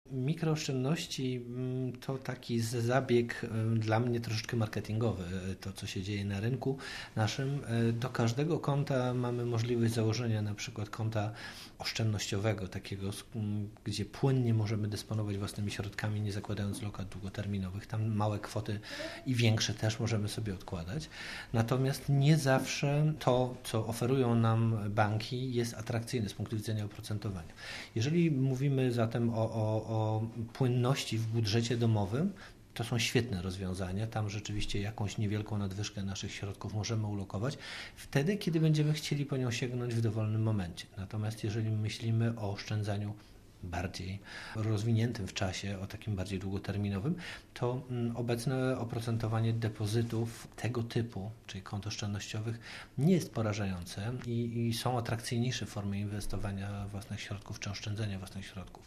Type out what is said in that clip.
Mikrooszczędności to taki zabieg dla mnie troszeczkę marketingowy, to co się dzieje na rynku naszym. Do każdego konta mamy możliwość założenia na przykład konta oszczędnościowego, takiego, gdzie płynnie możemy dysponować własnymi środkami, nie zakładając lokat długoterminowych. Tam małe kwoty i większe też możemy sobie odkładać. Natomiast nie zawsze to, co oferują nam banki, jest atrakcyjne z punktu widzenia oprocentowania. Jeżeli mówimy zatem o płynności w budżecie domowym, to są świetne rozwiązania. Tam rzeczywiście jakąś niewielką nadwyżkę naszych środków możemy ulokować wtedy, kiedy będziemy chcieli po nią sięgnąć w dowolnym momencie. Natomiast jeżeli myślimy o oszczędzaniu bardziej rozwiniętym w czasie, o takim bardziej długoterminowym, to obecne oprocentowanie depozytów tego typu, czyli kont oszczędnościowych, nie jest porażające i są atrakcyjniejsze formy inwestowania własnych środków czy oszczędzania własnych środków.